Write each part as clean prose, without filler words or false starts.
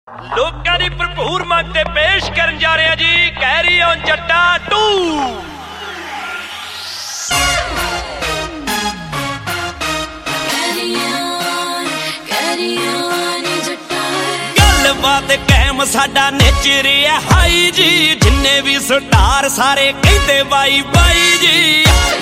ਲੋਕਾਂ ਦੀ ਭਰਪੂਰ ਮੰਗ ਤੇ ਪੇਸ਼ ਕਰਨ ਜਾ ਰਿਹਾ ਜੀ ਕੈਰੀ ਔਨ ਜੱਟਾ 2। ਗੱਲਬਾਤ ਕਾਇਮ ਸਾਡਾ ਨੇਚਰ ਹੈ ਹਾਈ ਜੀ, ਜਿੰਨੇ ਵੀ ਸਟਾਰ ਸਾਰੇ ਕਹਿੰਦੇ ਬਾਈ ਬਾਈ ਜੀ।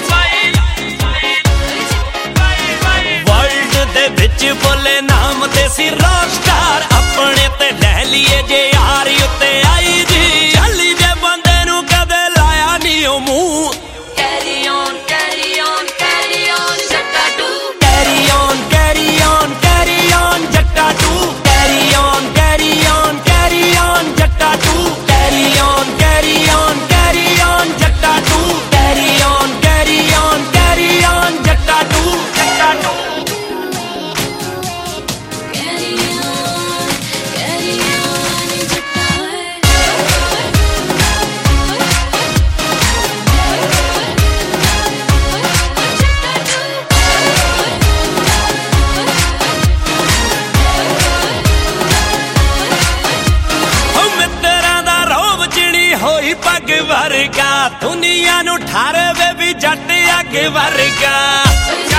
ਵਰਲਡ ਦੇ ਵਿੱਚ ਬੋਲੇ ਨਾਮ ਤੇ ਸੀ ਰੌਕ ਸਟਾਰ, ਆਪਣੇ ਤੇ ਲੈ ਲਈਏ ਜੇ ਯਾਰ ਉੱਤੇ ਆਈ ਜੀ। ਚੱਲੀ ਜੇ ਬੰਦੇ ਨੂੰ ਕਦੇ ਲਾਇਆ ਨਹੀਂ ਉਹ ਮੂੰਹ, carry on carry on carry on Jatta 2, carry on carry on carry on Jatta 2, carry on carry on carry on Jatta 2, carry on carry on carry on Jatta 2, carry on carry on carry on Jatta 2, Jatta 2। ਹੋਈ ਪੱਗ ਵਰਗਾ ਦੁਨੀਆ ਨੂੰ ਠਾਰਵੇ ਵੀ ਜੱਟ ਅੱਗ ਵਰਗਾ।